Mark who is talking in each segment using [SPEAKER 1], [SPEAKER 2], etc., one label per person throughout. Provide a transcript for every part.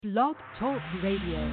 [SPEAKER 1] Blog Talk Radio.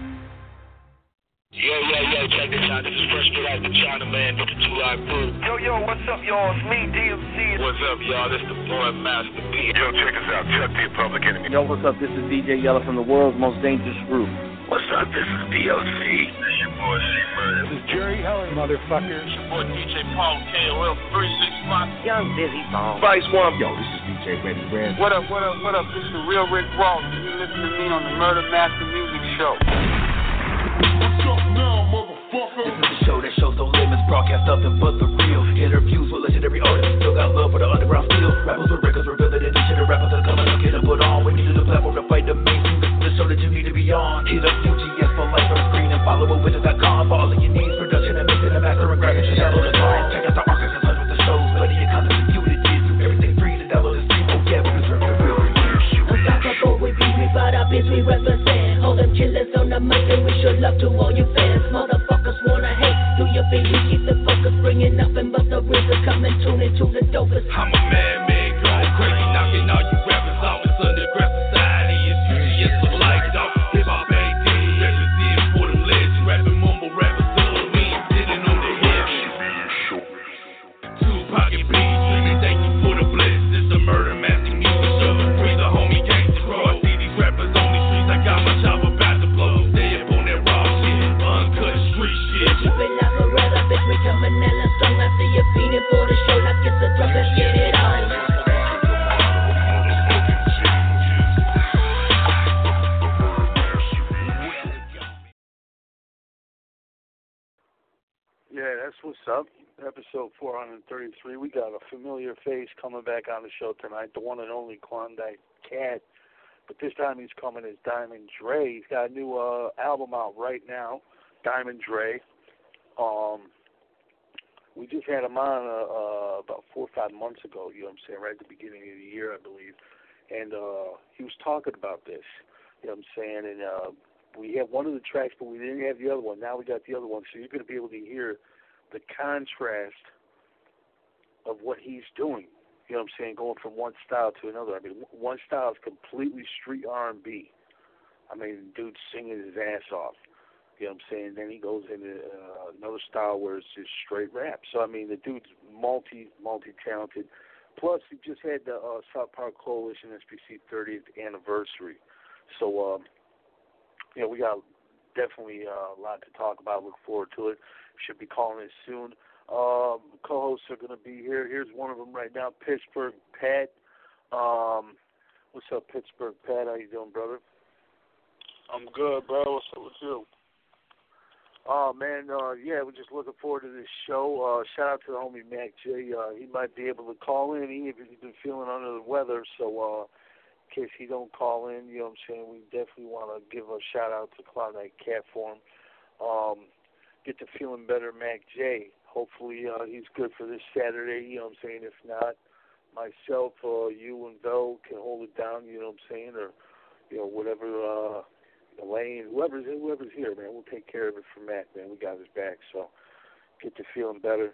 [SPEAKER 2] Yo, check this out. This is Fresh Straight Out the China Man with the Two-Live Crew.
[SPEAKER 3] Yo, what's up, y'all? It's me, DMC.
[SPEAKER 2] What's up, y'all? This the boy Master P.
[SPEAKER 4] Yo, check us out. Chuck the Public Enemy.
[SPEAKER 5] Yo, what's up? This is DJ Yella from the world's most dangerous group.
[SPEAKER 2] What's up? This is DLC.
[SPEAKER 4] This your boy C-Murder.
[SPEAKER 6] This is Jerry Heller, motherfucker.
[SPEAKER 2] It's your boy DJ Paul KOL 365.
[SPEAKER 3] Young Busy Bone.
[SPEAKER 2] Vice One.
[SPEAKER 5] Yo, this is DJ Ready Red.
[SPEAKER 7] What up? This is the real Rick Ross. You listen to me on the Murder Master Music Show.
[SPEAKER 8] What's up now, motherfucker?
[SPEAKER 9] This is the show that shows no limits, broadcast nothing but the real. Interviews with legendary artists, still got love for the underground steel. Rappers with records revealing that each of the rappers are coming up, get them put on. We needed a platform to fight the mainstream. This is the show that you need to be on. Hit up UGS for life on the screen and follow up with.com for all of your needs. Production and mixing and mastering, graphics and shadow the song. Check out the archives and hundreds of shows, plenty of content for you to dig through. Everything free to download and stream. Oh yeah, we deserve the real.
[SPEAKER 10] Unstoppable, we be, we brought our bitch, we represent. Hold them killers on the mic and we show love to all you fans. Motherfuckers wanna hate, do your thing, we keep the focus. Bringing nothing but the rhythm, coming tune into the dopest.
[SPEAKER 8] I'm a man, going crazy, knocking all you rappers off. It's underground society, it's UGS for life, dog. Hip-hop AD, represent for them legends. Rapping mumble rappers, so we ain't sitting on the head. Two pocket beats, dreaming, thank you for the bless. It's the Murder Master Music Show. Free the homie gangster, bro. I see these rappers on these streets, I got my chopper about to blow. Stay up on that raw shit, uncut street shit.
[SPEAKER 10] Keep it like a rather, bitch, we coming hella strong. I see you feeding for the show like it's a drug, let's get it on.
[SPEAKER 11] Yeah, that's what's up. Episode 433. We got a familiar face coming back on the show tonight, the one and only Klondike Cat. But this time he's coming as Diamond Dre. He's got a new album out right now, Diamond Dre. We just had him on about 4 or 5 months ago, you know what I'm saying, right at the beginning of the year, I believe. And he was talking about this, you know what I'm saying. And we had one of the tracks, but we didn't have the other one. Now we got the other one. So you're going to be able to hear the contrast of what he's doing. You know what I'm saying? Going from one style to another. I mean, one style is completely street R&B. I mean, dude's singing his ass off. You know what I'm saying? Then he goes into another style where it's just straight rap. So, I mean, the dude's multi-talented. Plus, he just had the South Park Coalition SPC 30th anniversary. So, you know, we got definitely a lot to talk about. Look forward to it. Should be calling it soon. Co-hosts are going to be here. Here's one of them right now, Pittsburgh Pat. What's up, Pittsburgh Pat? How you doing, brother?
[SPEAKER 7] I'm good, bro. What's up with you?
[SPEAKER 11] Oh, man, yeah, we're just looking forward to this show. Shout out to the homie Mac J. He might be able to call in, even if he's been feeling under the weather. So, in case he don't call in, you know what I'm saying, we definitely want to give a shout-out to Klondike Cat for him. Get to feeling better, Mac J. Hopefully he's good for this Saturday, you know what I'm saying. If not, myself, you and Vel can hold it down, you know what I'm saying, or, you know, whatever, Elaine, whoever's here, man, we'll take care of it for Mac, man. We got his back, so get to feeling better.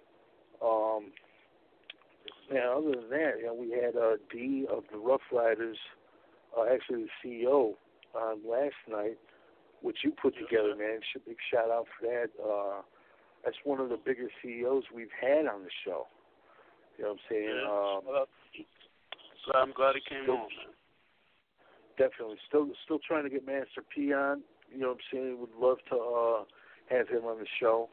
[SPEAKER 11] Man, other than that, you know, we had D of the Rough Riders, actually the CEO, last night, which you put together, man. Big shout out for that. That's one of the bigger CEOs we've had on the show. You know what I'm saying?
[SPEAKER 7] Yeah, so I'm glad he came on, man.
[SPEAKER 11] Definitely. Still trying to get Master P on. You know what I'm saying? Would love to have him on the show.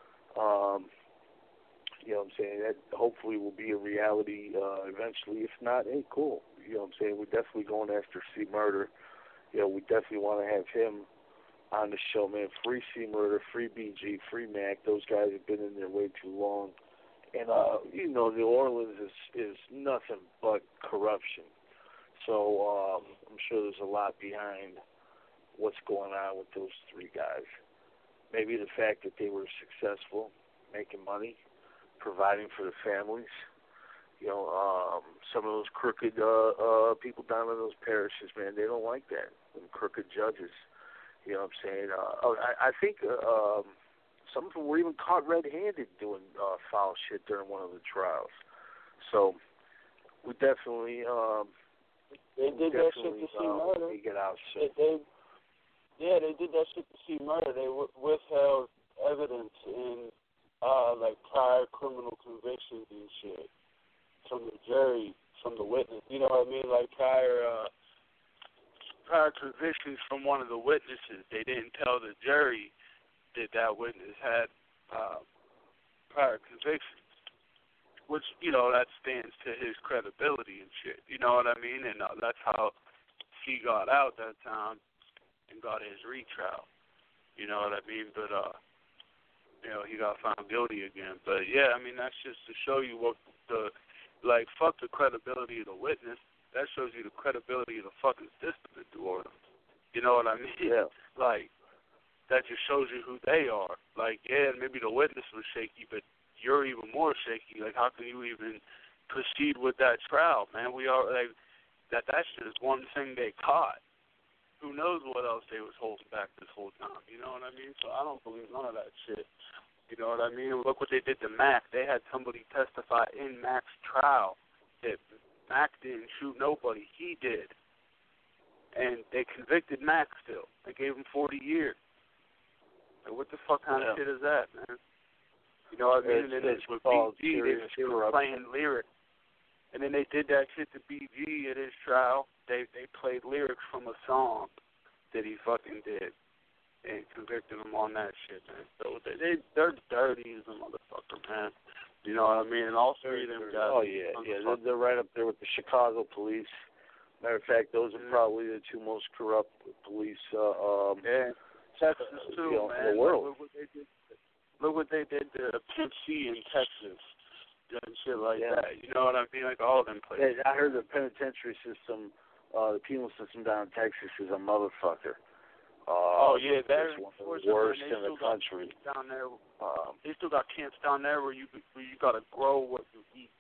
[SPEAKER 11] You know what I'm saying? That hopefully will be a reality eventually. If not, hey, cool. You know what I'm saying? We're definitely going after C-Murder. You know, we definitely want to have him on the show, man. Free C-Murder, free BG, free Mac. Those guys have been in there way too long. And, you know, New Orleans is nothing but corruption. So I'm sure there's a lot behind what's going on with those three guys. Maybe the fact that they were successful, making money, providing for their families. You know, some of those crooked people down in those parishes, man, they don't like that. Them crooked judges. You know what I'm saying? I think some of them were even caught red-handed doing foul shit during one of the trials. So we definitely
[SPEAKER 7] They did that shit to see murder.
[SPEAKER 11] They get out soon.
[SPEAKER 7] They did that shit to see murder. They withheld evidence in like prior criminal convictions and shit from the jury, from the witness. You know what I mean? Like prior convictions from one of the witnesses. They didn't tell the jury that witness had prior convictions, which, you know, that stands to his credibility and shit. You know what I mean? And that's how he got out that time and got his retrial. You know what I mean? But, you know, he got found guilty again. But, yeah, I mean, that's just to show you what fuck the credibility of the witness. That shows you the credibility of the fucking system in New Orleans. You know what I mean?
[SPEAKER 11] Yeah.
[SPEAKER 7] Like, that just shows you who they are. Like, yeah, maybe the witness was shaky, but you're even more shaky. Like, how can you even proceed with that trial, man? We are, like, that's just one thing they caught. Who knows what else they was holding back this whole time, you know what I mean? So I don't believe none of that shit. You know what I mean? Look what they did to Mac. They had somebody testify in Mac's trial that Mac didn't shoot nobody. He did. And they convicted Mac still. They gave him 40 years. Like, what the fuck kind of shit is that, man? You know what I mean? And then with BG, they were playing lyrics. And then they did that shit to BG at his trial. They played lyrics from a song that he fucking did and convicted him on that shit, man. So they're dirty as a motherfucker, man. You know what I mean? And all three of them guys.
[SPEAKER 11] Oh, yeah. They're right up there with the Chicago police. Matter of fact, those are probably the two most corrupt police
[SPEAKER 7] Texas, too, man.
[SPEAKER 11] in the world.
[SPEAKER 7] Look what they did to Pimp C in Texas and shit like that. You know what I mean? Like all of them places.
[SPEAKER 11] I heard the penitentiary system, the penal system down in Texas is a motherfucker.
[SPEAKER 7] They're
[SPEAKER 11] one of the worst in the country.
[SPEAKER 7] Down there, they still got camps down there where you gotta grow what you eat.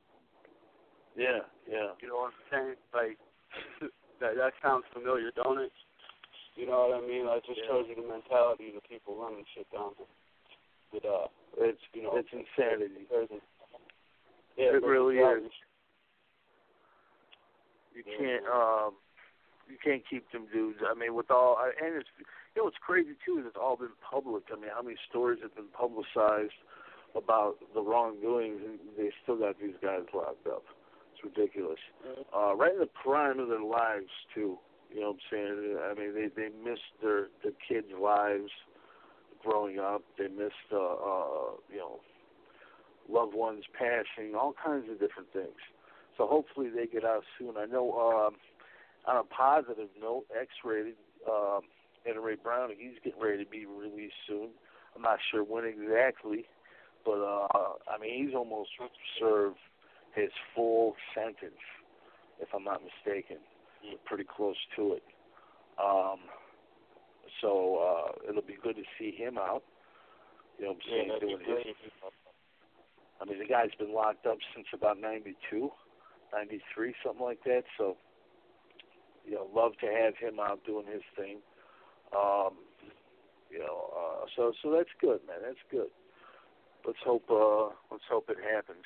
[SPEAKER 11] Yeah.
[SPEAKER 7] You know what I'm saying? Like that sounds familiar, don't it? You know what I mean? Like, it just shows you the mentality of the people running shit down there. But,
[SPEAKER 11] it's insanity.
[SPEAKER 7] It
[SPEAKER 11] really is. You can't keep them dudes. I mean, with all, and it's, you know, what's crazy too is it's all been public. I mean, how many stories have been publicized about the wrongdoings, and they still got these guys locked up. It's ridiculous. Right in the prime of their lives too. You know what I'm saying? I mean, they missed their kids' lives growing up. They missed, you know, loved ones passing, all kinds of different things. So hopefully they get out soon. I know, on a positive note, X-Rated, Ed Ray Brown, he's getting ready to be released soon. I'm not sure when exactly, but, I mean, he's almost served his full sentence, if I'm not mistaken. We're pretty close to it. So it'll be good to see him out. You know what I'm saying? Doing his. I mean, the guy's been locked up since about 92, 93, something like that. So, you know, love to have him out doing his thing. You know, so that's good, man. That's good. Let's hope it happens.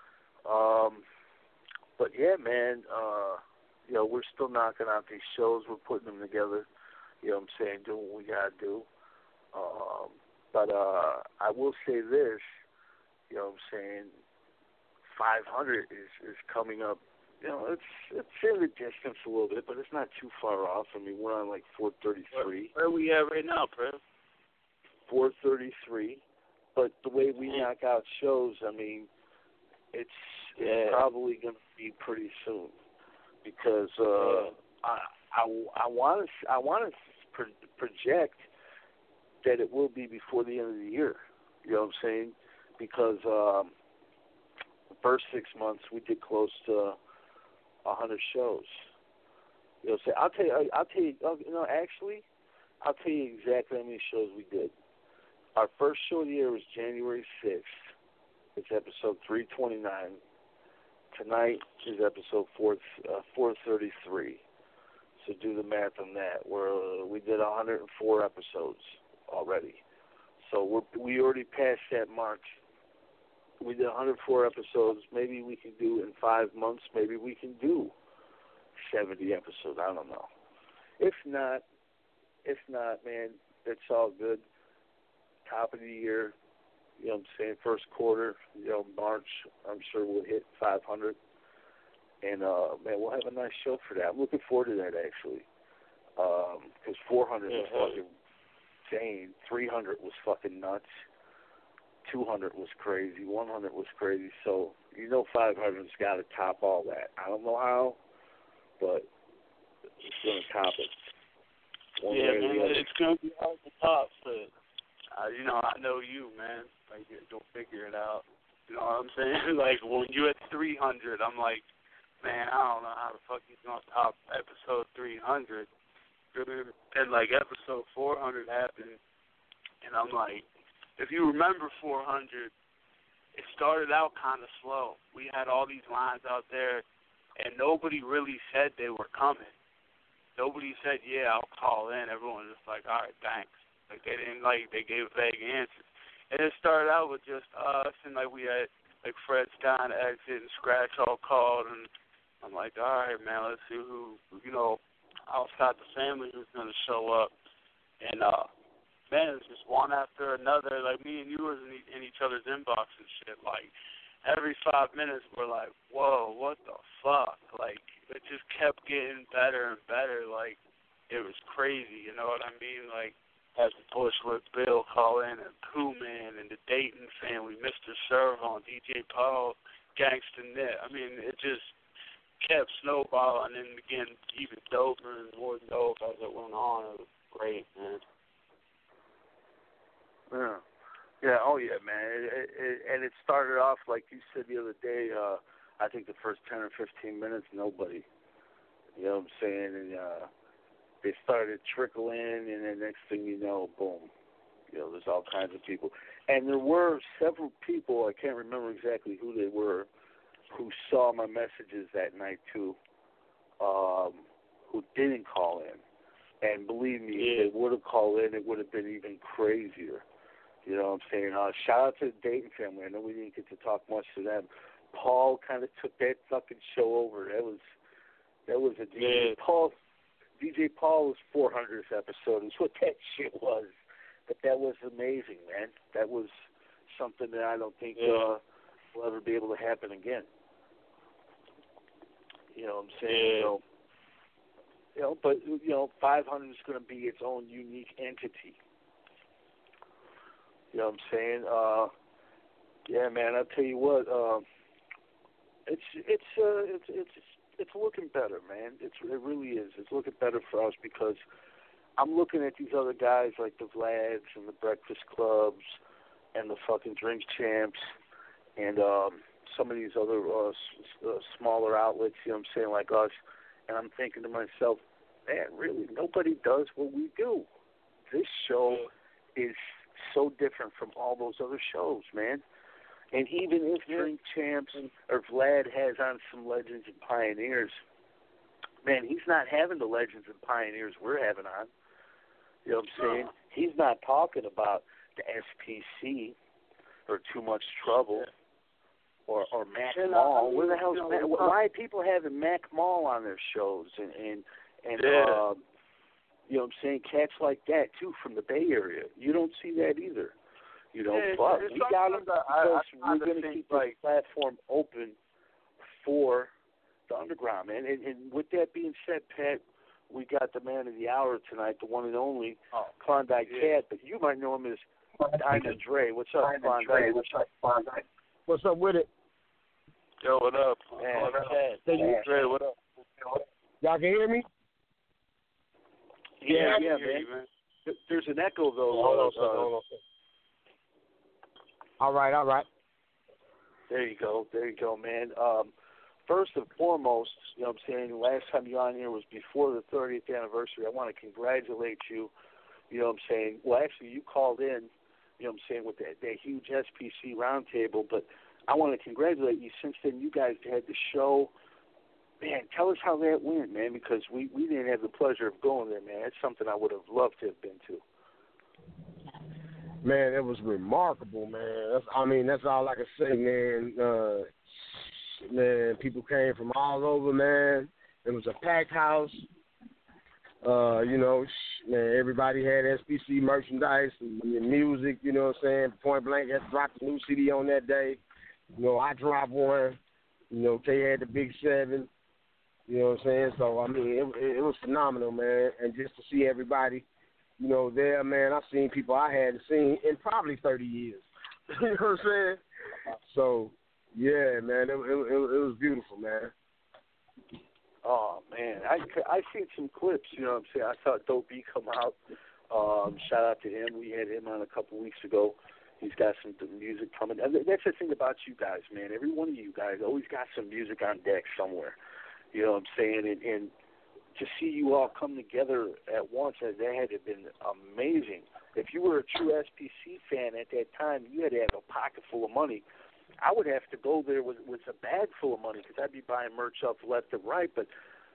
[SPEAKER 11] But yeah, man. You know, we're still knocking out these shows. We're putting them together. You know what I'm saying? Doing what we got to do. But I will say this. You know what I'm saying? 500 is coming up. You know, it's in the distance a little bit, but it's not too far off. I mean, we're on like 433.
[SPEAKER 7] Where are we at right now, Prem?
[SPEAKER 11] 433. But the way we knock out shows, I mean, it's probably going to be pretty soon. Because I want to project that it will be before the end of the year. You know what I'm saying? Because the first 6 months we did close to 100 shows. You know, so I'll tell you. You know, actually, I'll tell you exactly how many shows we did. Our first show of the year was January 6th. It's episode 329. Tonight is episode 433. So do the math on that. We did 104 episodes already. So we already passed that mark. We did 104 episodes. Maybe we can do in 5 months. Maybe we can do 70 episodes. I don't know. If not, man, it's all good. Top of the year, you know what I'm saying, first quarter, you know, March, I'm sure we'll hit 500. And, man, we'll have a nice show for that. I'm looking forward to that, actually. Because 400 was fucking insane. 300 was fucking nuts. 200 was crazy. 100 was crazy. So, you know 500's got to top all that. I don't know how, but it's going to top it.
[SPEAKER 7] Man, it's going to be hard to top, but, you know, I know you, man. Like, you'll figure it out. You know what I'm saying? Like, when you at 300, I'm like, man, I don't know how the fuck he's going to top episode 300. And, like, episode 400 happened, and I'm like, if you remember 400, it started out kind of slow. We had all these lines out there, and nobody really said they were coming. Nobody said, yeah, I'll call in. Everyone was just like, all right, thanks. Like, they didn't, like, they gave vague answers. And it started out with just us, and, like, we had, like, Fred Stein exit and Scratch all called, and I'm like, all right, man, let's see who, you know, outside the family who's going to show up. And, man, it's just one after another. Like, me and you were in each other's inbox and shit. Like, every 5 minutes we're like, whoa, what the fuck? Like, it just kept getting better and better. Like, it was crazy, you know what I mean? Like, had the Bushwick Bill call in, and Pooh-Man, and the Dayton family, Mr. Servon, DJ Paul, Gangsta Net. I mean, it just kept snowballing, and again, even doper and more dope as it went on. It was great, man.
[SPEAKER 11] Yeah, oh yeah, man. And it started off, like you said the other day, I think the first 10 or 15 minutes, nobody. You know what I'm saying? And they started trickling, and then next thing you know, boom. You know, there's all kinds of people. And there were several people, I can't remember exactly who they were, who saw my messages that night too, who didn't call in. And believe me, if they would have called in, it would have been even crazier. You know what I'm saying? Shout out to the Dayton family. I know we didn't get to talk much to them. Paul kind of took that fucking show over. That was a DJ Paul. DJ Paul was 400th episode. Is what that shit was. But that was amazing, man. That was something that I don't think will ever be able to happen again. You know what I'm saying? So, you know, but you know, 500 is going to be its own unique entity. You know what I'm saying? Yeah, man. I'll tell you what. It's looking better, man. It really is. It's looking better for us because I'm looking at these other guys like the Vlads and the Breakfast Clubs and the fucking Drink Champs and some of these other smaller outlets. You know what I'm saying, like us. And I'm thinking to myself, man, really, nobody does what we do. This show is so different from all those other shows, man. And even if Drink Champs or Vlad has on some Legends and Pioneers, man, he's not having the Legends and Pioneers we're having on. You know what I'm saying? He's not talking about the SPC or Too Much Trouble or Mac Mall. Where the hell is Mac? Why are people having Mac Mall on their shows and you know what I'm saying? Cats like that, too, from the Bay Area. You don't see that either. You know, but we got them because we're going to keep this platform open for the underground, man. And with that being said, Pat, we got the man of the hour tonight, the one and only Klondike Cat, but you might know him as Diamond Dre. What's up, Klondike?
[SPEAKER 6] What's up with it?
[SPEAKER 7] Yo, what up?
[SPEAKER 11] Man,
[SPEAKER 7] Dre, what up?
[SPEAKER 6] Y'all can hear me?
[SPEAKER 11] Yeah, man. There's an echo, though.
[SPEAKER 6] Hold on. All right.
[SPEAKER 11] There you go, man. First and foremost, you know what I'm saying, the last time you were on here was before the 30th anniversary. I want to congratulate you, you know what I'm saying. Well, actually, you called in, you know what I'm saying, with that huge SPC roundtable, but I want to congratulate you. Since then, you guys had the show. Man, tell us how that went, man, because we didn't have the pleasure of going there, man. That's something I would have loved to have been to.
[SPEAKER 6] Man, it was remarkable, man. That's all I can say, man. Man, people came from all over, man. It was a packed house. Man, everybody had SPC merchandise and music, you know what I'm saying? Point Blank had dropped a new CD on that day. I dropped one. K had the Big 7. You know what I'm saying? So, I mean, it was phenomenal, man. And just to see everybody, there, man, I've seen people I hadn't seen in probably 30 years. You know what I'm saying? So, yeah, man, it was beautiful, man.
[SPEAKER 11] Oh, man. I seen some clips, you know what I'm saying? I saw Dope B come out. Shout out to him. We had him on a couple weeks ago. He's got some music coming. And that's the thing about you guys, man. Every one of you guys always got some music on deck somewhere. You know what I'm saying? And to see you all come together at once, that had to have been amazing. If you were a true SPC fan at that time, you had to have a pocket full of money. I would have to go there with a bag full of money because I'd be buying merch up left and right. But,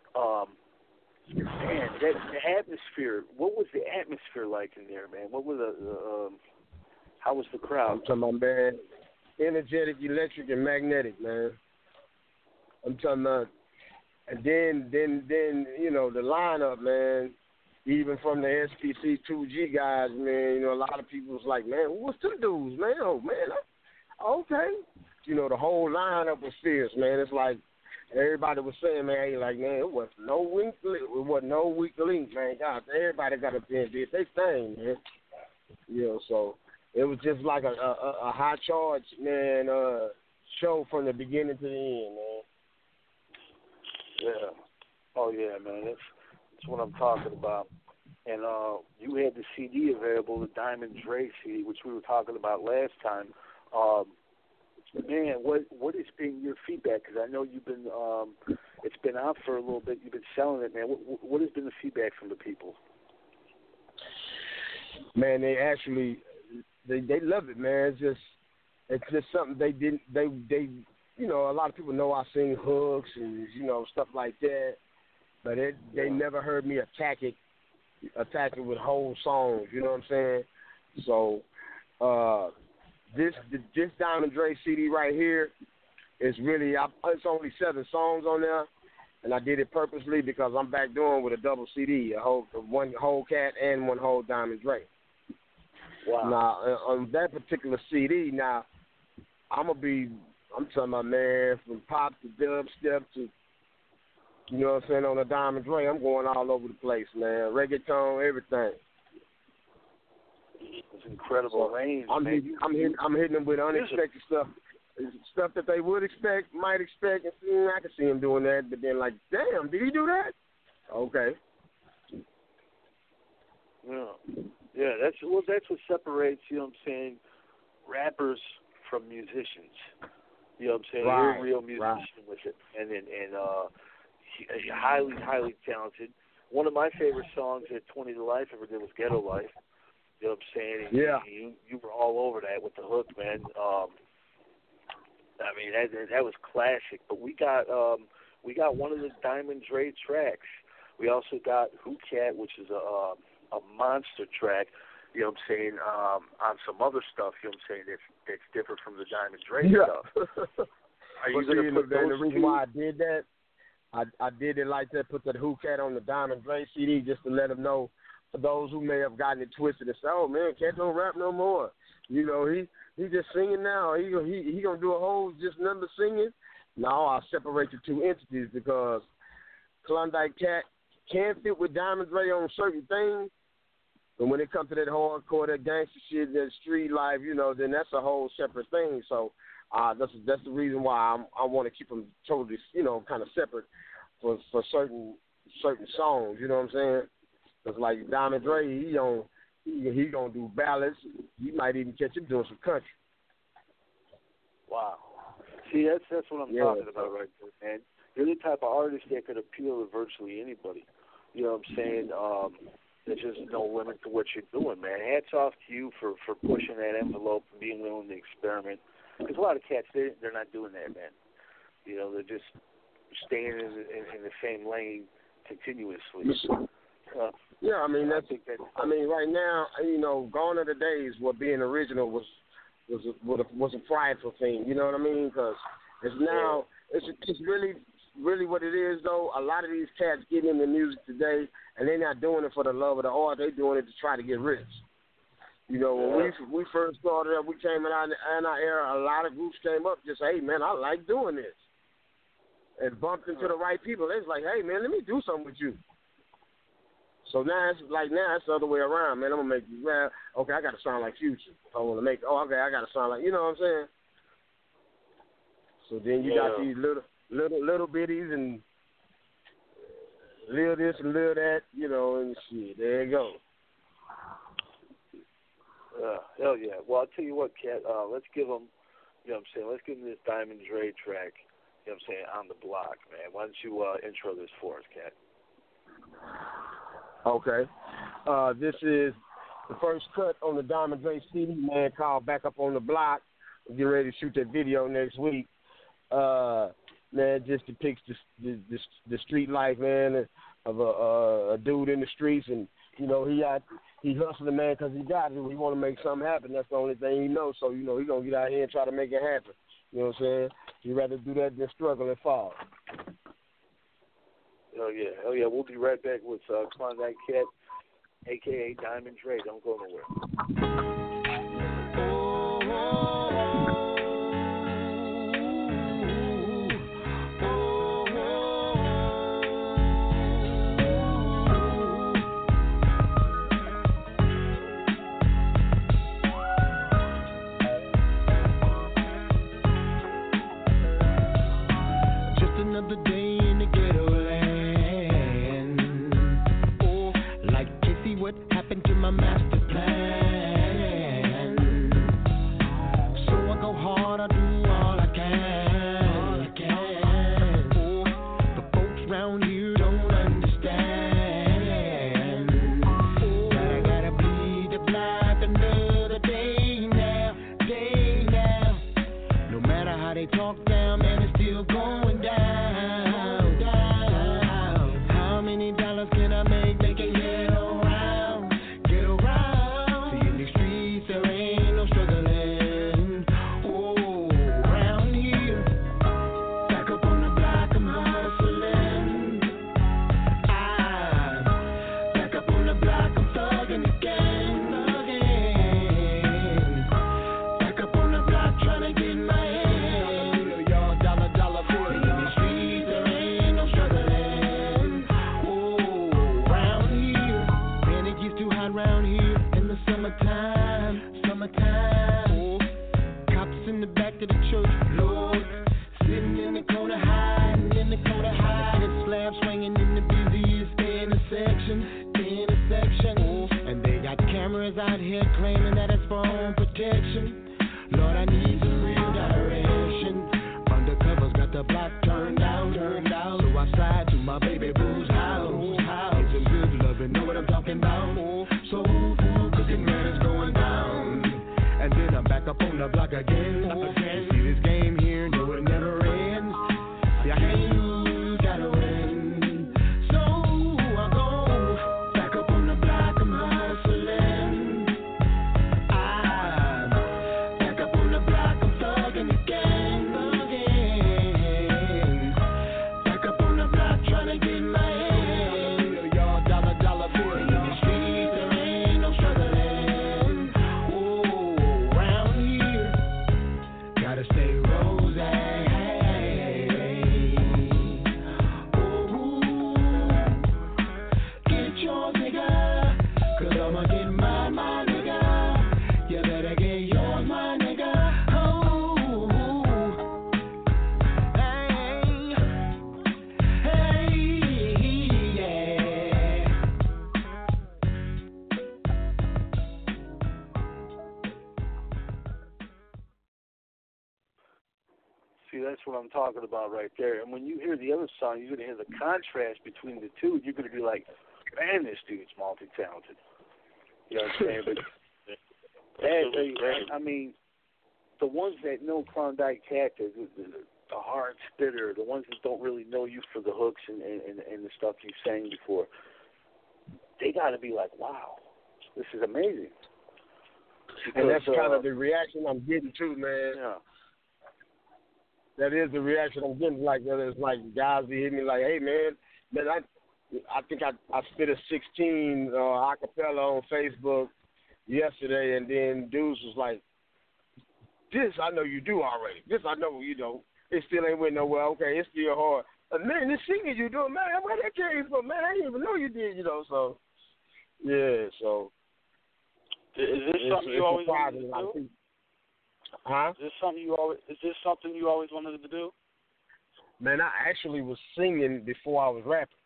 [SPEAKER 11] man, the atmosphere, what was the atmosphere like in there, man? What was how was the crowd?
[SPEAKER 6] I'm talking about, man, energetic, electric, and magnetic, man. I'm talking about, and then the lineup, man, even from the SPC 2G guys, man, a lot of people was like, man, what's the dudes, man? Oh, man, okay. The whole lineup was fierce, man. It's like everybody was saying, man, it was no weak link, man. God, everybody got up there and did their thing, man. So it was just like a high charge, man, show from the beginning to the end, man.
[SPEAKER 11] Yeah. Oh, yeah, man. That's what I'm talking about. And you had the CD available, the Diamond Dre CD, which we were talking about last time. Man, what has been your feedback? Because I know you've been, it's been out for a little bit. You've been selling it, man. What has been the feedback from the people?
[SPEAKER 6] Man, they actually, they love it, man. It's just something they didn't, they a lot of people know I sing hooks and, stuff like that. But they never heard me attack it with whole songs, you know what I'm saying? So, this Diamond Dre CD right here is really, it's only 7 songs on there, and I did it purposely because I'm back doing with a double CD, one whole Cat and one whole Diamond Dre.
[SPEAKER 11] Wow.
[SPEAKER 6] Now, on that particular CD, I'm talking about, man, from pop to dubstep to, you know what I'm saying, on the Diamond Dre, I'm going all over the place, man. Reggaeton, everything.
[SPEAKER 11] It's incredible range.
[SPEAKER 6] I'm hitting them with unexpected stuff that they might expect, and I can see them doing that. But then, like, damn, did he do that? Okay.
[SPEAKER 11] Yeah. That's what separates. You know what I'm saying, rappers from musicians. You know what I'm saying?
[SPEAKER 6] Right,
[SPEAKER 11] You're a real musician with it, and highly, highly talented. One of my favorite songs that 20 to Life ever did was Ghetto Life. You know what I'm saying? And
[SPEAKER 6] yeah.
[SPEAKER 11] You were all over that with the hook, man. I mean, that was classic. But we got one of the Diamond Dre tracks. We also got Who Cat, which is a monster track. You know what I'm saying? On some other stuff, you know what I'm saying, that's different from the Diamond Dre stuff. Are you going to put those
[SPEAKER 6] the reason why I did that, I did it like that, put that Who Cat on the Diamond Dre CD just to let them know, for those who may have gotten it twisted and say, oh, man, Cat don't rap no more. He just singing now. He going to do a whole just number singing. No, I'll separate the two entities because Klondike Cat can fit with Diamond Dre on certain things. But when it comes to that hardcore, that gangster shit, that street life, then that's a whole separate thing. So that's the reason why I want to keep them totally, kind of separate for certain songs. You know what I'm saying? Because like Diamond Dre, he gonna do ballads. You might even catch him doing some country.
[SPEAKER 11] Wow. See, that's what I'm talking about right there, man. You're the type of artist that could appeal to virtually anybody. You know what I'm saying? There's just no limit to what you're doing, man. Hats off to you for pushing that envelope and being willing to experiment. Because a lot of cats, they're not doing that, man. They're just staying in the same lane continuously.
[SPEAKER 6] Yeah, I mean right now, gone are the days where being original was a prideful thing. You know what I mean? Because it's now it's really really what it is, though, a lot of these cats getting into music today, and they're not doing it for the love of the art. They're doing it to try to get rich. You know, when we first started up, we came in our era, a lot of groups came up just, hey, man, I like doing this. And bumped into the right people. They was like, hey, man, let me do something with you. So now it's the other way around, man. I'm going to make you rap. Okay, I got to sound like Future. I want to make, okay, I got to sound like, you know what I'm saying? So then you got these little bitties and little this and little that, you know, and shit. There you go.
[SPEAKER 11] Hell yeah. Well, I'll tell you what, Cat, let's give them, you know what I'm saying, let's give them this Diamond Dre track, you know what I'm saying, On the Block, man. Why don't you intro this for us, Cat?
[SPEAKER 6] Okay. This is the first cut on the Diamond Dre CD, man, called Back Up on the Block. We're getting ready to shoot that video next week. Man, just depicts the street life, man, of a dude in the streets, and you know he hustling, man, because he got it. He want to make something happen. That's the only thing he knows. So you know he gonna get out here and try to make it happen. You know what I'm saying? He'd rather do that than struggle and fall.
[SPEAKER 11] Hell yeah. We'll be right back with Klondike Cat, a.k.a. Diamond Dre. Don't go nowhere.
[SPEAKER 12] Another day in the ghetto land. Oh, like Casey, what happened to my master plan? So I go hard, I do all I can. Oh, the folks round here don't understand. That I gotta bleed the black another day now. No matter how they talk down, man, it's still going down. Out here claiming that it's for own protection. Lord, I need some real direction. Undercover's got the block turned down. So I slide to my baby boo's house. Get some good loving, know what I'm talking about. Soul food cooking, man, it's going down. And then I'm back up on the block again. See this game here, no, it never ends. See, I can't lose, gotta win. So I go back up on the block, I'm hustling.
[SPEAKER 11] That's what I'm talking about right there. And when you hear the other song, you're going to hear the contrast between the two. You're going to be like, man, this dude's multi-talented. You know what I'm saying? But I mean, the ones that know Klondike Cat, the hard spitter, the ones that don't really know you for the hooks and the stuff you sang before, they got to be like, wow, this is amazing. Because,
[SPEAKER 6] and that's kind of the reaction I'm getting too, man.
[SPEAKER 11] Yeah.
[SPEAKER 6] that is the reaction I'm getting. Like, it's like guys be hitting me like, hey, man, I think I spit a 16 acapella on Facebook yesterday, and then dudes was like, this I know you do already. This I know you don't. It still ain't went nowhere. Okay, it's still hard. But man, this singing you doing, man, where that came from, man? I didn't even know you did, So, yeah, so.
[SPEAKER 7] Is this something you always wanted to do?
[SPEAKER 6] Huh?
[SPEAKER 7] Is this something you always wanted to do?
[SPEAKER 6] Man, I actually was singing before I was rapping.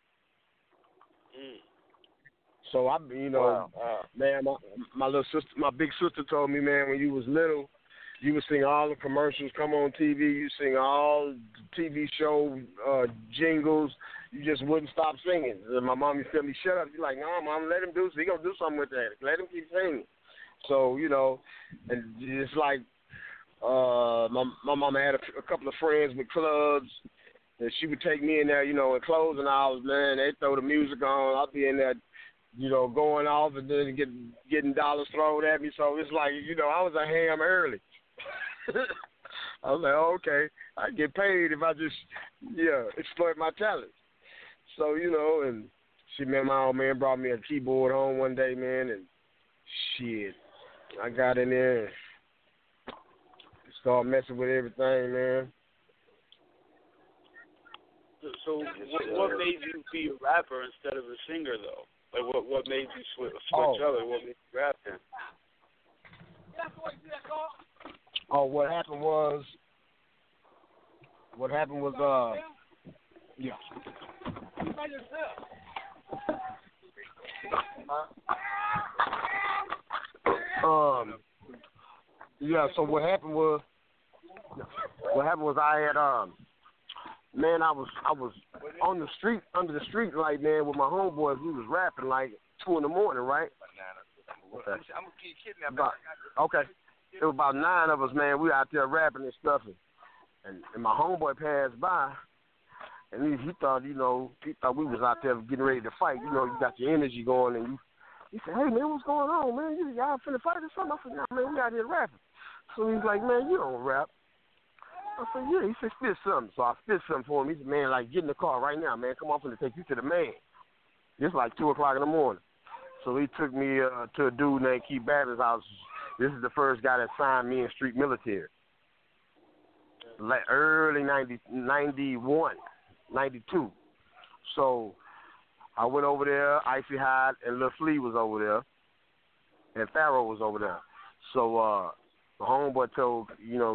[SPEAKER 6] So man, my little sister, my big sister told me, man, when you was little, you would sing all the commercials come on TV. You sing all the TV show jingles. You just wouldn't stop singing. And my mom used to tell me, shut up. She's like, no, Mom, let him do so. He gonna do something with that. Let him keep singing. So, and it's like my mama had a couple of friends with clubs, and she would take me in there, in closing hours, man. They throw the music on. I'll be in there, going off and then getting dollars thrown at me. So it's like, I was a ham early. I was like, okay, I get paid if I just, exploit my talent. So, and my old man brought me a keyboard home one day, man, and shit, I got in there and started messing with everything, man.
[SPEAKER 7] So what made you be a rapper instead of a singer, though? Like, what made you switch over? What made you rap then?
[SPEAKER 6] Oh, what happened was, yeah. So what happened was I had man, I was on the street, under the street light, man, with my homeboys. We was rapping like 2 in the morning, right? Okay. Okay. It was about 9 of us, man. We out there rapping and stuff, and my homeboy passed by, and he thought, he thought we was out there getting ready to fight. You got your energy going, and he said, hey, man, what's going on, man? Y'all finna fight or something? I said, nah, man, we out here rapping. So he's like, man, you don't rap. I said, yeah. He said, spit something. So I spit something for him. He said, man, like, get in the car right now, man. Come on, I'm finna take you to the man. It's like 2 o'clock in the morning. So he took me to a dude named Keith Babbitt's house. This is the first guy that signed me in street military. Like early 91, 92. So I went over there. Icy Hot and Lil Flea was over there, and Pharaoh was over there. So the homeboy told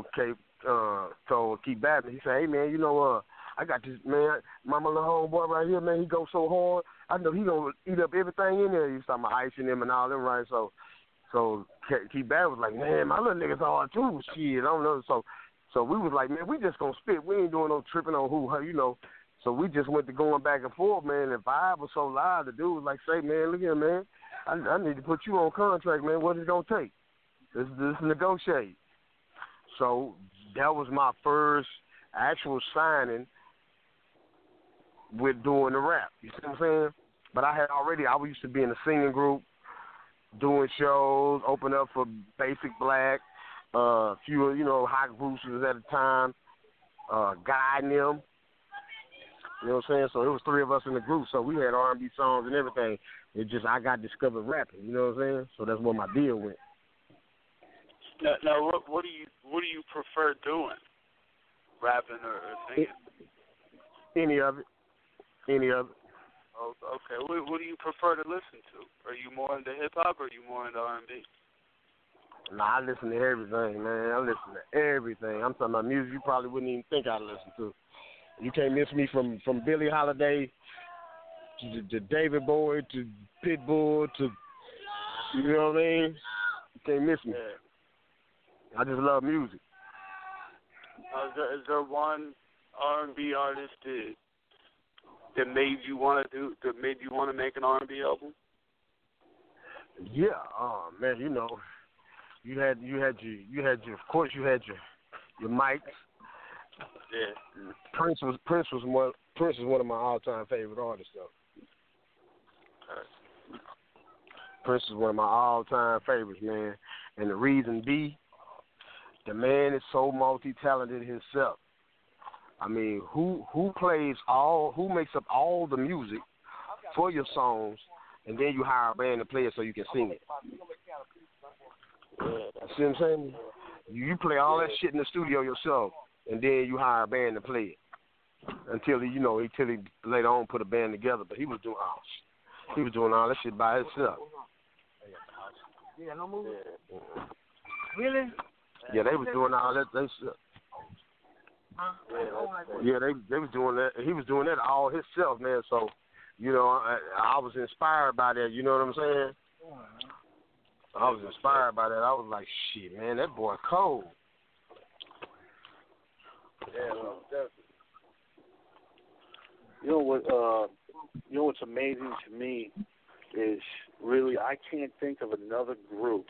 [SPEAKER 6] Keith Babbitt. He said, "Hey man, I got this man, my little homeboy right here, man. He goes so hard. I know he gonna eat up everything in there. He's talking about icing him and all them, right? So Keith Babbitt was like, man, my little nigga's hard too. Shit, I don't know. So we was like, man, we just gonna spit. We ain't doing no tripping on who, So we just went to going back and forth, man. The vibe was so loud. The dude was like, say, man, look here, man. I need to put you on contract, man. What is it gonna take? This negotiate. So that was my first actual signing with doing the rap. You see what I'm saying? But I used to be in a singing group, doing shows, open up for Basic Black, a few, hot groups at the time, guiding them. You know what I'm saying? So it was 3 of us in the group, so we had R&B songs and everything. I got discovered rapping. You know what I'm saying? So that's where my deal went.
[SPEAKER 7] Now what do you prefer doing? Rapping or singing?
[SPEAKER 6] Any of it.
[SPEAKER 7] Oh, okay. What do you prefer to listen to? Are you more into hip hop or are you more into R&B?
[SPEAKER 6] Nah, I listen to everything, man. I listen to everything. I'm talking about music you probably wouldn't even think I'd listen to. You can't miss me from Billie Holiday to David Bowie to Pitbull to, you know what I mean? You can't miss me. Yeah. I just love music.
[SPEAKER 7] Is there one R&B artist that made you want to make an R&B album?
[SPEAKER 6] Yeah, man, you had your of course you had your mics.
[SPEAKER 7] Yeah.
[SPEAKER 6] Prince was one of my all-time favorite artists though. Prince is one of my all-time favorites, man. And the reason be, the man is so multi-talented himself. I mean, who makes up all the music for your songs, and then you hire a band to play it so you can sing it. See what I'm saying? You play all that shit in the studio yourself, and then you hire a band to play it until he later on put a band together. But he was doing all that shit by himself.
[SPEAKER 13] Yeah, no movie. Really?
[SPEAKER 6] Yeah, they was doing all that. Yeah, they was doing that. He was doing that all himself, man. So, I was inspired by that. You know what I'm saying? I was inspired by that. I was like, shit, man, that boy cold.
[SPEAKER 11] Yeah, well, what's amazing to me is really I can't think of another group,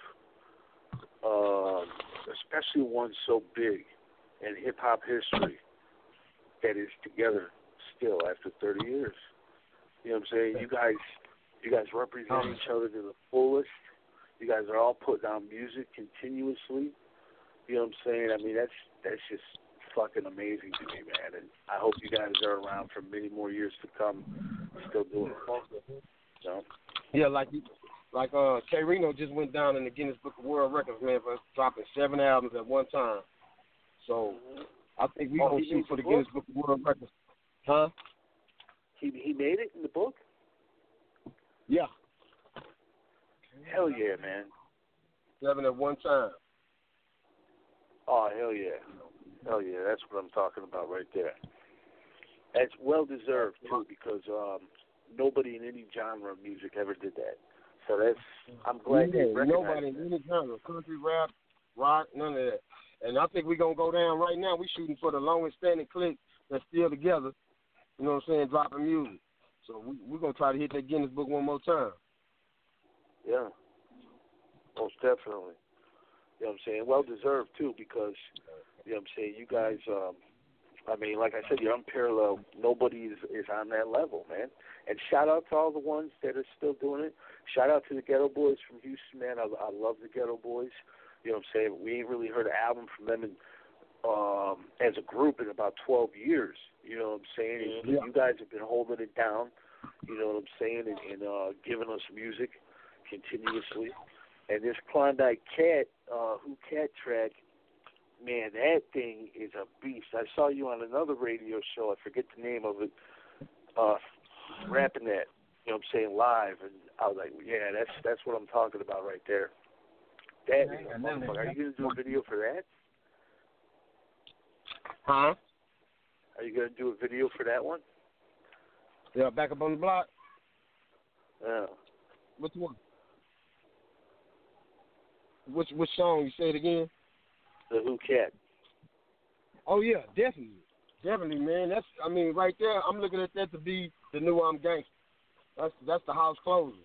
[SPEAKER 11] especially one so big in hip hop history, that is together still after 30 years. You know what I'm saying? You guys represent each other to the fullest. You guys are all putting out music continuously. You know what I'm saying? I mean, that's just fucking amazing to me, man. And I hope you guys are around for many more years to come, still doing it.
[SPEAKER 6] Yeah, like K Reno just went down in the Guinness Book of World Records, man, for dropping 7 albums at one time. So I think we're gonna shoot for the Guinness Book of World Records. Huh?
[SPEAKER 11] He made it in the book?
[SPEAKER 6] Yeah.
[SPEAKER 11] Hell yeah, man.
[SPEAKER 6] 7 at one time.
[SPEAKER 11] Oh, hell yeah. Hell yeah, that's what I'm talking about right there. That's well deserved too, because nobody in any genre of music ever did that. So I'm glad they recognized
[SPEAKER 6] nobody in any genre, country, rap, rock, none of that. And I think we're gonna go down right now. We're shooting for the longest standing clique that's still together. You know what I'm saying? Dropping music. So we're gonna try to hit that Guinness Book one more time.
[SPEAKER 11] Yeah, most definitely. You know what I'm saying? Well deserved too, because you know what I'm saying, you guys. I mean, like I said, you're unparalleled. Nobody is on that level, man. And shout out to all the ones that are still doing it. Shout out to the Ghetto Boys from Houston, man. I love the Ghetto Boys. You know what I'm saying? We ain't really heard an album from them as a group in about 12 years. You know what I'm saying? And you guys have been holding it down. You know what I'm saying? And giving us music continuously. And this Klondike Cat, Who Cat track, man, that thing is a beast. I saw you on another radio show. I forget the name of it. Rapping that, you know what I'm saying, live, and I was like, yeah, that's what I'm talking about right there. That is a motherfucker. Are you gonna do a video for that?
[SPEAKER 6] Huh?
[SPEAKER 11] Are you gonna do a video for that one?
[SPEAKER 6] Yeah, Back Up on the Block.
[SPEAKER 11] Yeah.
[SPEAKER 6] Which one? Which song? You say it again?
[SPEAKER 11] The Who Cat.
[SPEAKER 6] Oh yeah, definitely, man. Right there. I'm looking at that to be the new I'm Gangsta. That's the house closing.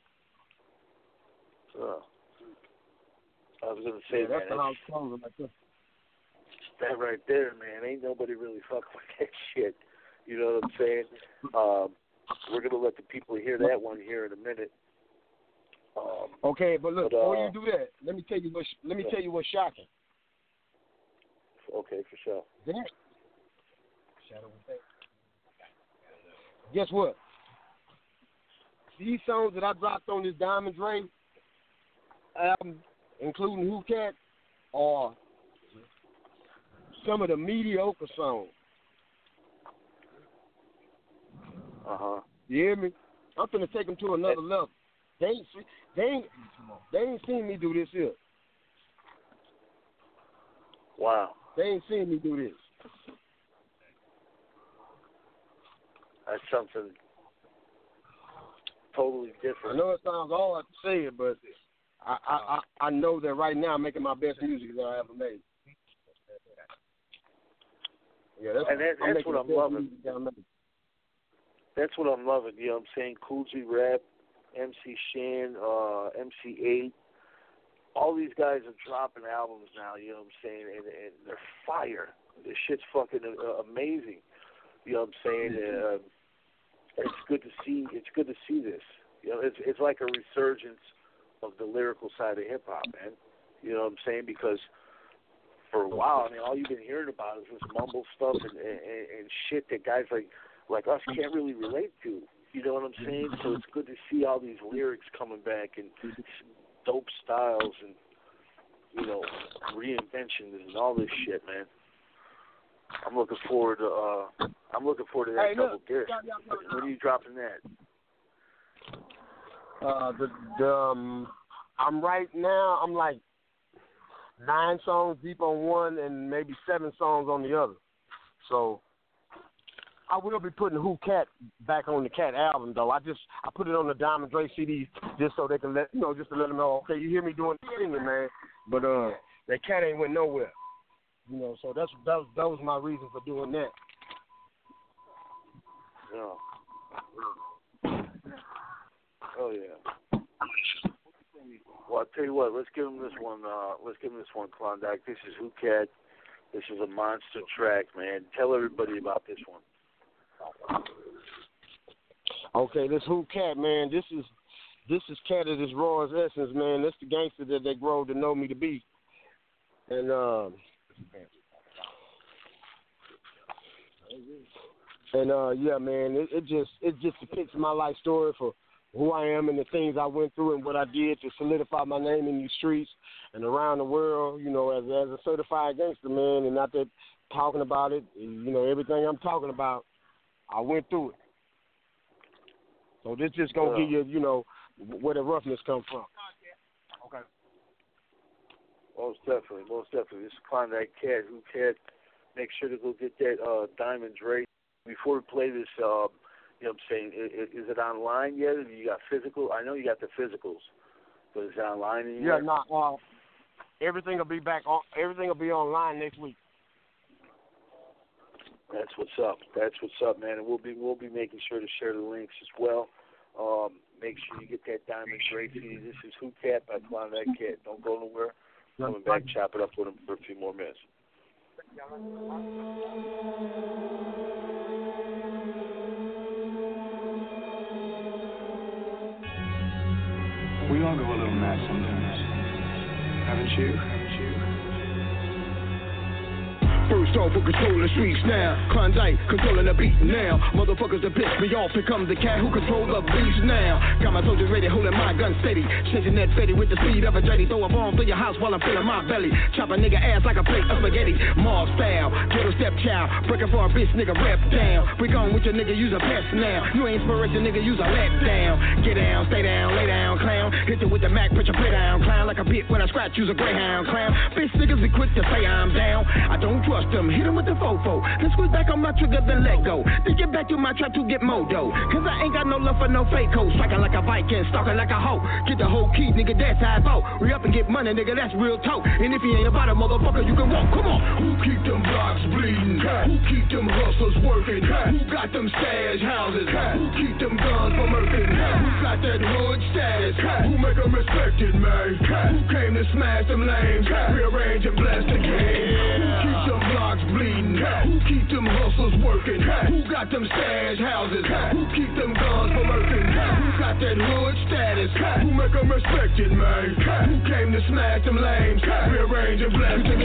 [SPEAKER 11] Oh. I was gonna say,
[SPEAKER 6] that's the house closing right there.
[SPEAKER 11] That right there, man. Ain't nobody really fucking with that shit. You know what I'm saying? We're gonna let the people hear that one here in a minute.
[SPEAKER 6] Okay, but look, before you do that, let me tell you what's shocking.
[SPEAKER 11] Okay, for sure.
[SPEAKER 6] Guess what? These songs that I dropped on this Diamond Dre album, including Who Cat, are some of the mediocre songs. You hear me? I'm finna take them to another level. They ain't seen me do this here.
[SPEAKER 11] Wow.
[SPEAKER 6] They ain't seen me do this.
[SPEAKER 11] That's something totally different.
[SPEAKER 6] I know it sounds hard to say it, but I know that right now I'm making my best music that I ever made. Yeah, that's
[SPEAKER 11] what I'm loving. That's what I'm loving. You know what I'm saying? Cool G Rap, MC Shan, MC8. All these guys are dropping albums now, you know what I'm saying, and they're fire. This shit's fucking amazing. You know what I'm saying? It's good to see. It's good to see this. You know, it's like a resurgence of the lyrical side of hip hop, man. You know what I'm saying? Because for a while. I mean, all you've been hearing about is this mumble stuff and shit that guys like us can't really relate to. You know what I'm saying? So it's good to see all these lyrics coming back and dope styles and, you know, reinventions and all this shit, man. I'm looking forward to that double disc. When are you dropping that?
[SPEAKER 6] I'm right now. I'm like 9 songs deep on one and maybe 7 songs on the other. So I will be putting Who Cat back on the Cat album, though. I put it on the Diamond Dre CD just so they can let just to let them know. Okay, you hear me doing singing, man, but that Cat ain't went nowhere. You know, so that was my reason for doing that.
[SPEAKER 11] Yeah. Oh yeah. Well, I'll tell you what. Let's give him this one. Klondike. This is Who Cat. This is a monster track, man. Tell everybody about this one.
[SPEAKER 6] Okay, this Who Cat, man. This is Cat at his rawest essence, man. That's the gangster that they grow to know me to be. And yeah, man, it just depicts my life story for who I am and the things I went through and what I did to solidify my name in these streets and around the world, you know, as a certified gangster, man, and not that talking about it, you know, everything I'm talking about, I went through it. So this just gonna give you, you know, where the roughness come from. Okay.
[SPEAKER 11] Most definitely. This is Klondike Cat, Who Cat. Make sure to go get that Diamond Dre. Before we play this, you know what I'm saying, is it online yet? Or you got physical? I know you got the physicals, but is it online anymore?
[SPEAKER 6] Yeah, no. Everything will be back on. Everything will be online next week.
[SPEAKER 11] That's what's up, man. And we'll be making sure to share the links as well. Make sure you get that Diamond Dre CD. This is Who Cat by Klondike Cat. Don't go nowhere. Coming back, chop it up with him for a few more minutes.
[SPEAKER 14] We all go a little mad sometimes. Haven't you? First off, we're controlling the streets now. Klondike, controlling the beat now. Motherfuckers that piss me off, here comes the cat who control the beast now. Got my soldiers ready, holding my gun steady. Changing that fetty with the speed of a jetty. Throw a bomb through your house while I'm filling my belly. Chop a nigga ass like a plate of spaghetti. Mob style, ghetto stepchild. Breaking for a bitch, nigga, rep down. Break on with your nigga, use a pest now. You ain't inspiration, nigga, use a let down. Get down, stay down, lay down, clown. Hit you with the Mac, put your play down. Clown like a bit when I scratch, use a Greyhound, clown. Bitch niggas be quick to say I'm down. I don't trust them, hit them with the fofo. Then squeeze back on my trigger, then let go. Then get back to my trap to get modo. Cause I ain't got no love for no fake hoes. Striking like a Viking, stalking like a hoe. Get the whole key, nigga, that's how I vote. We up and get money, nigga, that's real talk. And if you ain't about it, motherfucker, you can walk. Come on. Who keep them blocks bleeding? Who keep them hustlers working? Who got them stash houses? Who keep them guns from murking? Who got that hood status? Who make them respected, man? Who came to smash them lanes? Rearrange and bless the game? Who keep them blocks bleeding? Who keep them hustlers working? Who got them stash houses? Who keep them guns from murking? Who got that hood status? Who make them respected, man? Who came to smash them lanes? Rearrange and bless the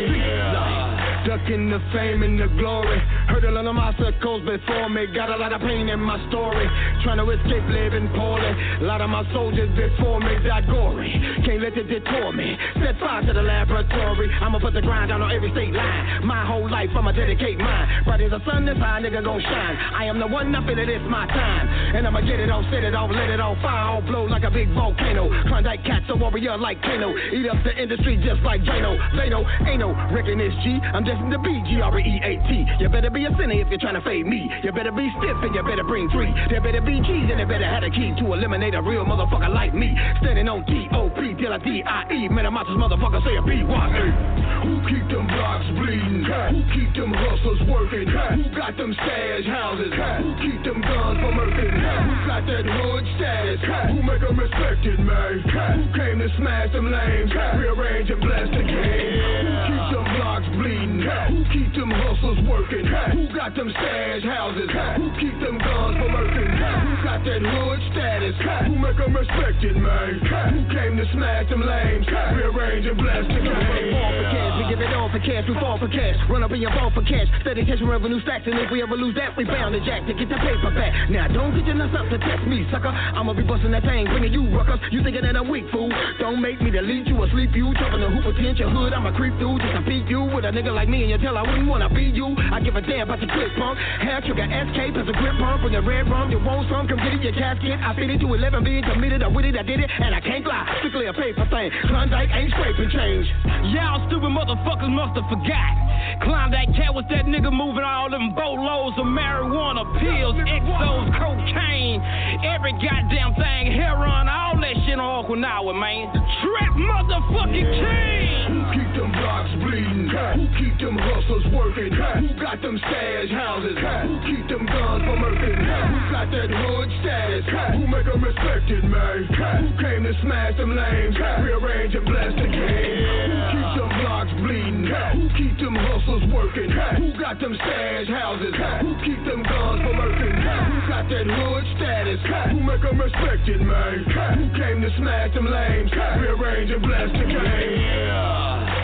[SPEAKER 14] game? Ducking the fame and the glory. Heard a lot of my circles before me. Got a lot of pain in my story. Trying to escape living poorly. A lot of my soldiers before me died gory. Can't let it detour me. Set fire to the laboratory. I'ma put the grind down on every state line. My whole life I'ma dedicate mine. Bright as the sun, this high nigga gon' shine. I am the one, I feel it, it's my time. And I'ma get it off, set it off, let it off. Fire all blow like a big volcano. Klondike Cat's a warrior like Kano. Eat up the industry just like Jano. Zeno, ain't no wrecking this G. I'm destined to be G-R-E-A-T. You better be a sinner if you're trying to fade me. You better be stiff and you better bring 3. There better be G's and they better have a key to eliminate a real motherfucker like me. Standing on D-O-P till a D-I-E. Man, I'm out this motherfucker, say a B-Y-A. Who keep them blocks bleeding? Who keep them hustlers working? Who got them stash houses? Who keep them guns from murking? Who got that hood status? Who make them respected, man? Who came to smash them lanes? Rearrange and bless the game? Who keep them blocks bleeding? Who keep them hustlers working? Who got them stash houses? Who keep them guns for murking? Who got that hood status? Who make them respected, man? Who came to smash them lames? Rearrange and blast the game.
[SPEAKER 12] Fall for cash, we give it all for cash, we fall for cash. Run up in your phone for cash, steady catching revenue stacks, and if we ever lose that, we bound to jack to get the paper back. Now don't get your nuts up to test me, sucker. I'ma be busting that thing, bringing you ruckers. You thinking that I'm weak, fool? Don't make me delete you or sleep you. Jumping the hoop against your hood, I'ma creep through just to beat you. With a nigga like me and you tell I wouldn't wanna beat you. I give a damn about your click punk. Hair trigger SK plus a grip pump. Bring a red rum, you want some? Come get it, your casket. I fit it to 11 being committed. I with it, I did it, and I can't lie. Strictly a paper thing. Klondike ain't scraping change.
[SPEAKER 15] Y'all stupid motherfuckers must have forgot. Klondike cat was that nigga moving all them boatloads of marijuana, pills, exos, cocaine, every goddamn thing, heroin, all that shit on Okinawa, man. Trap motherfucking king.
[SPEAKER 14] Who keep them blocks bleeding? Who keep them hustlers working? Who got them stash houses? Who keep them guns for murking? Who got that hood status? Who make them respected, man? Who came to smash them lames? Rearrange and blast the game. Who keep them blocks bleeding? Who keep them hustlers working? Who got them stash houses? Who keep them guns for murking? Who got that hood status? Who make them respected, man? Who came to smash them lames? Rearrange and blast the game. Yeah.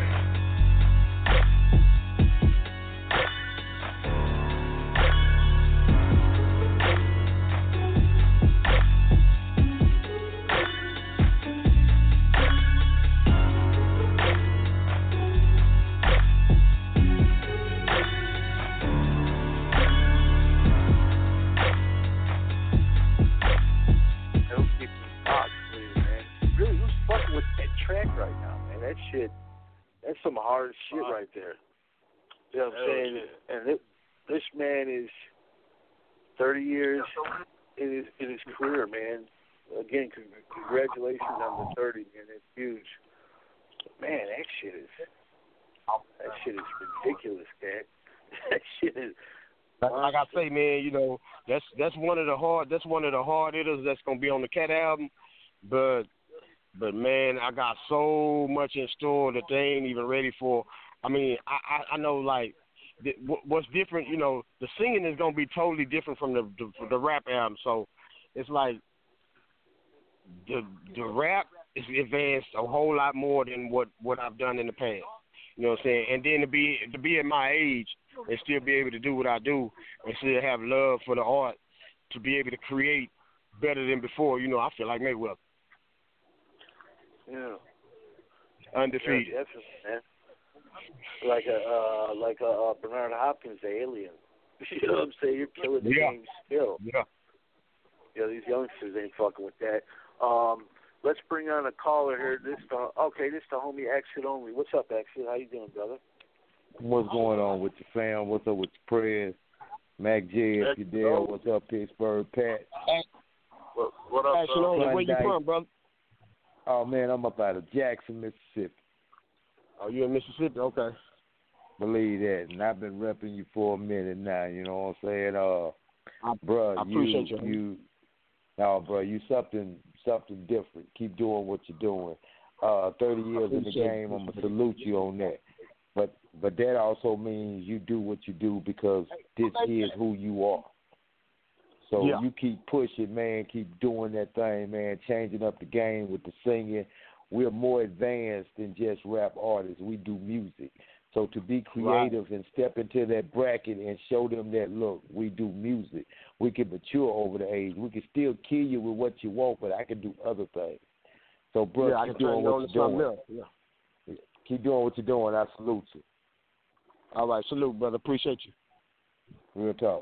[SPEAKER 11] Right now, man, that shit, that's some hard shit right there. You know what I'm saying? And this man is 30 years in his career, man. Again, congratulations on the 30, man. That's huge. Man, that shit is ridiculous, man. That shit is.
[SPEAKER 6] Like I say, man, you know, that's one of the hard hitters that's gonna be on the Cat album, But man, I got so much in store that they ain't even ready for. I mean, I know like what's different. You know, the singing is gonna be totally different from the rap album. So it's like the rap is advanced a whole lot more than what I've done in the past. You know what I'm saying? And then to be at my age and still be able to do what I do and still have love for the art to be able to create better than before. You know, I feel like Mayweather.
[SPEAKER 11] Yeah.
[SPEAKER 6] Undefeated.
[SPEAKER 11] Yeah, definitely, man. Like a Bernard Hopkins, the alien. You know what I'm saying? You're killing the game still.
[SPEAKER 6] Yeah.
[SPEAKER 11] Yeah, these youngsters ain't fucking with that. Let's bring on a caller here. This is the homie Exit Only. What's up, Exit? How you doing, brother?
[SPEAKER 16] What's going on with your fam? What's up with your prayers? Mac J, if you're there. What's up, Pittsburgh Pat?
[SPEAKER 11] What up,
[SPEAKER 6] Exit Only. Where you from, brother?
[SPEAKER 16] Oh, man, I'm up out of Jackson, Mississippi.
[SPEAKER 6] Oh, you in Mississippi? Okay.
[SPEAKER 16] Believe that. And I've been repping you for a minute now, you know what I'm saying? Bro,
[SPEAKER 6] I appreciate you.
[SPEAKER 16] Bro, you something different. Keep doing what you're doing. 30 years in the game, I'm going to salute you on that. But that also means you do what you do because this is who you are. So you keep pushing, man, keep doing that thing, man, changing up the game with the singing. We're more advanced than just rap artists. We do music. So to be creative and step into that bracket and show them that, look, we do music. We can mature over the age. We can still kill you with what you want, but I can do other things. So, bro, keep doing what you're doing. Yeah. Keep doing what you're doing. I salute you.
[SPEAKER 6] All right, salute, brother. Appreciate you.
[SPEAKER 16] Real talk.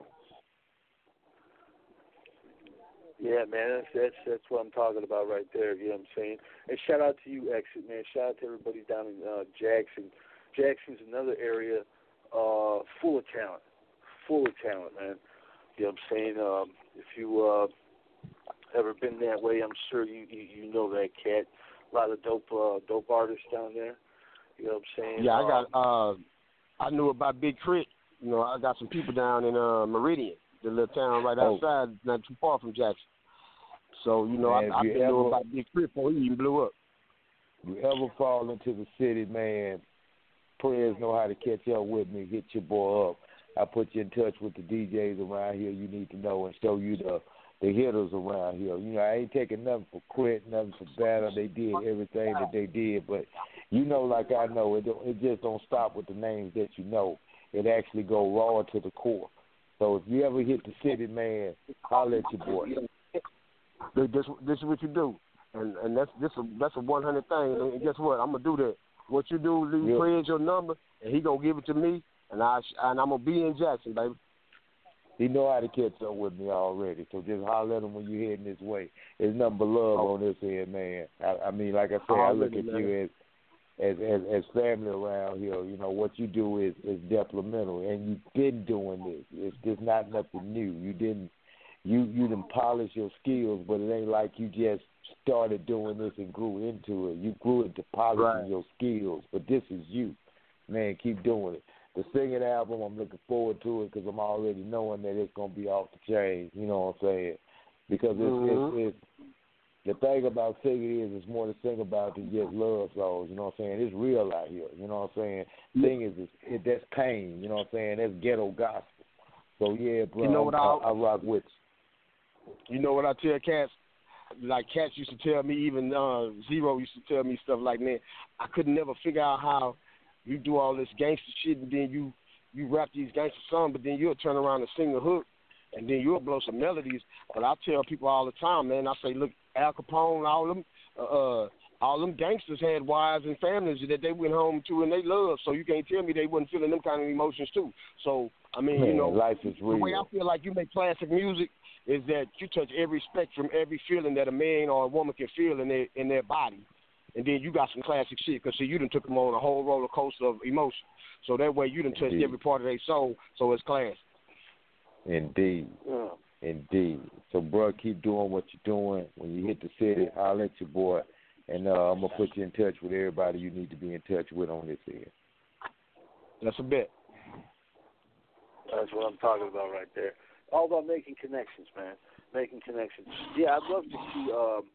[SPEAKER 11] Yeah, man, that's what I'm talking about right there. You know what I'm saying? And shout out to you, Exit, man. Shout out to everybody down in Jackson. Jackson's another area full of talent, man. You know what I'm saying? If you ever been that way, I'm sure you know that cat. A lot of dope artists down there. You know what I'm saying?
[SPEAKER 6] Yeah, I knew about Big Crit. You know, I got some people down in Meridian, the little town right outside, not too far from Jackson. So, you know, I knew about Big Crit before he even blew up.
[SPEAKER 16] You ever fall into the city, man, prayers know how to catch up with me. Hit your boy up. I put you in touch with the DJs around here you need to know and show you the hitters around here. You know, I ain't taking nothing for quit, nothing for battle. They did everything that they did, but you know, like I know, it just don't stop with the names that you know. It actually go raw to the core. So if you ever hit the city, man, holler at your boy.
[SPEAKER 6] This is what you do, and that's a 100 thing. And guess what? I'm gonna do that. What you do, leave Fred your number, and he gonna give it to me, and I'm gonna be in Jackson, baby.
[SPEAKER 16] He know how to catch up with me already, so just holler at him when you're heading this way. There's nothing but love on this end, man. I mean, like I said, I look at you as family around here. You know, what you do is detrimental, and you've been doing this. It's just not nothing new. You didn't polish your skills, but it ain't like you just started doing this and grew into it. You grew into polishing your skills, but this is you. Man, keep doing it. The singing album, I'm looking forward to it because I'm already knowing that it's going to be off the chain, you know what I'm saying? Because it's the thing about singing is it's more to sing about than just love songs, you know what I'm saying? It's real out here, you know what I'm saying? Singing that's pain, you know what I'm saying? That's ghetto gospel. So, yeah, bro,
[SPEAKER 6] you know what
[SPEAKER 16] I rock with you.
[SPEAKER 6] You know what I tell cats? Like cats used to tell me, even Zero used to tell me stuff like, man, I could never figure out how you do all this gangster shit, and then you rap these gangster songs, but then you'll turn around and sing a hook, and then you'll blow some melodies. But I tell people all the time, man, I say, look, Al Capone, all them gangsters had wives and families that they went home to and they loved, so you can't tell me they wasn't feeling them kind of emotions too. So, I mean,
[SPEAKER 16] man,
[SPEAKER 6] you know,
[SPEAKER 16] life is real.
[SPEAKER 6] The way I feel like you make classic music is that you touch every spectrum, every feeling that a man or a woman can feel in their body. And then you got some classic shit because, see, you done took them on a whole roller coaster of emotion. So that way you done touched every part of their soul, so it's classic.
[SPEAKER 16] Indeed.
[SPEAKER 6] Yeah.
[SPEAKER 16] Indeed. So, bro, keep doing what you're doing. When you hit the city, holler at your boy, and I'm going to put you in touch with everybody you need to be in touch with on this end.
[SPEAKER 6] That's a bet.
[SPEAKER 11] That's what I'm talking about right there. All about making connections, man. Making connections. Yeah, I'd love to see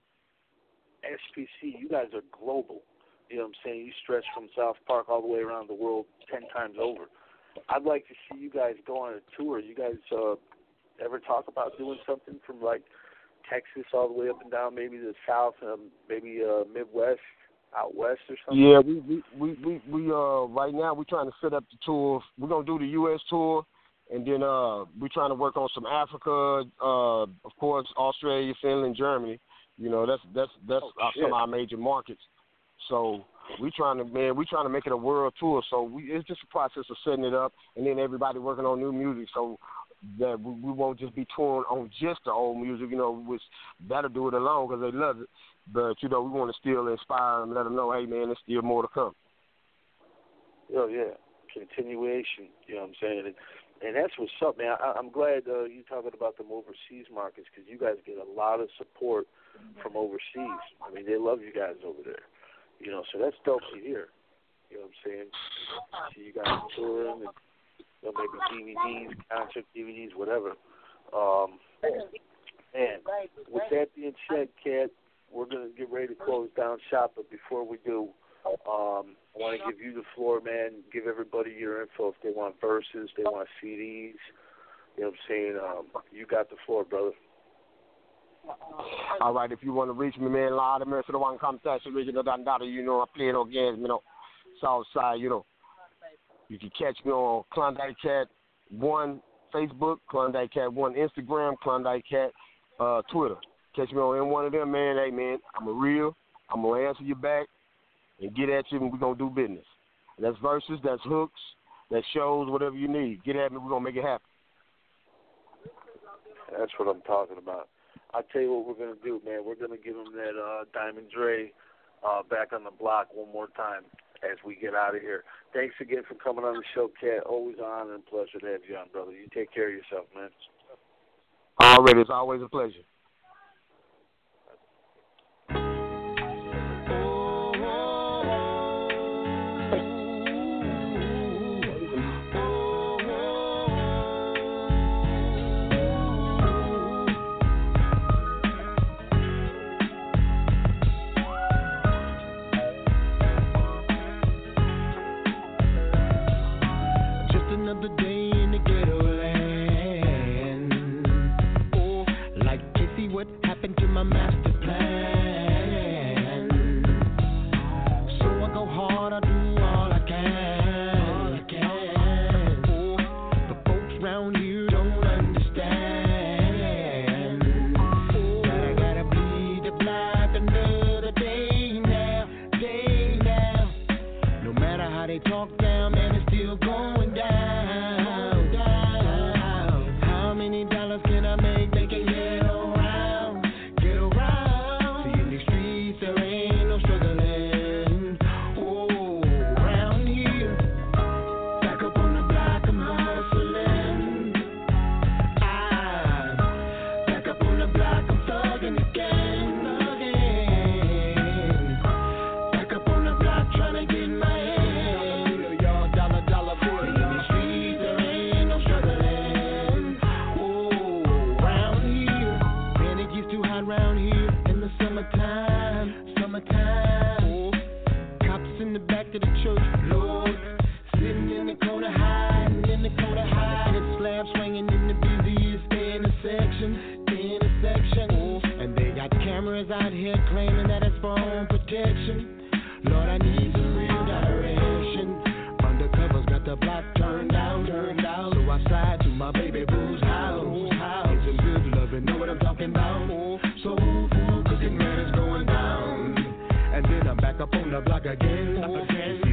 [SPEAKER 11] SPC. You guys are global. You know what I'm saying? You stretch from South Park all the way around the world 10 times over. I'd like to see you guys go on a tour. You guys ever talk about doing something from, like, Texas all the way up and down, maybe the South, maybe Midwest, out West or something?
[SPEAKER 6] Yeah, we right now we're trying to set up the tour. We're going to do the U.S. tour, and then we're trying to work on some Africa, of course, Australia, Finland, Germany. You know, that's some of our major markets. So we're trying to make it a world tour. So it's just a process of setting it up, and then everybody working on new music. So that we won't just be touring on just the old music. You know, which that'll do it alone because they love it. But you know, we want to still inspire them and let them know, hey man, there's still more to come.
[SPEAKER 11] Oh yeah, continuation. You know what I'm saying? And that's what's up, man. I'm glad you're talking about them overseas markets because you guys get a lot of support from overseas. I mean, they love you guys over there. You know, so that's dope to hear. You know what I'm saying? See you guys touring and maybe DVDs, concert DVDs, whatever. And with that being said, Kat, we're going to get ready to close down shop. But before we do, I want to give you the floor, man. Give everybody your info if they want verses, they want CDs. You know what I'm saying? You got the floor, brother.
[SPEAKER 6] All right, if you want to reach me, man, Lord, I'm the one contact original Dandada, you know, I play no games, you know, Southside, you know. You can catch me on Klondike Cat 1 Facebook, Klondike Cat 1 Instagram, Klondike Cat Twitter. Catch me on any one of them, man. Hey, man, I'm going to answer you back and get at you, and we're going to do business. That's verses, that's hooks, that's shows, whatever you need. Get at me, we're going to make it happen.
[SPEAKER 11] That's what I'm talking about. I'll tell you what we're going to do, man. We're going to give him that Diamond Dre back on the block one more time as we get out of here. Thanks again for coming on the show, Kat. Always an honor and pleasure to have you on, brother. You take care of yourself, man.
[SPEAKER 6] All right, it's always a pleasure.
[SPEAKER 12] walk down, man, it's still going down. How many dollars can I make it get around? Get around. See, in these streets there ain't no struggling. Oh, around here, back up on the block, I'm hustling. Back up on the block, I'm thugging again. Back up on the block, trying to get my head. Y'all dollar for it. In these streets there ain't no struggling. Oh, around here, man, it gets too hot round here in the summertime. Oh, cops in the back of the church, Lord, sitting in the corner hiding, Hit slab swinging in the busiest intersection. And they got cameras out here claiming that it's for home protection. Lord, I need some real direction. Undercovers got the block turned out. So I slide to my baby boo's house. It's a good loving, know what I'm talking about. So food cooking, man, is going down. And then I'm back up on the block again.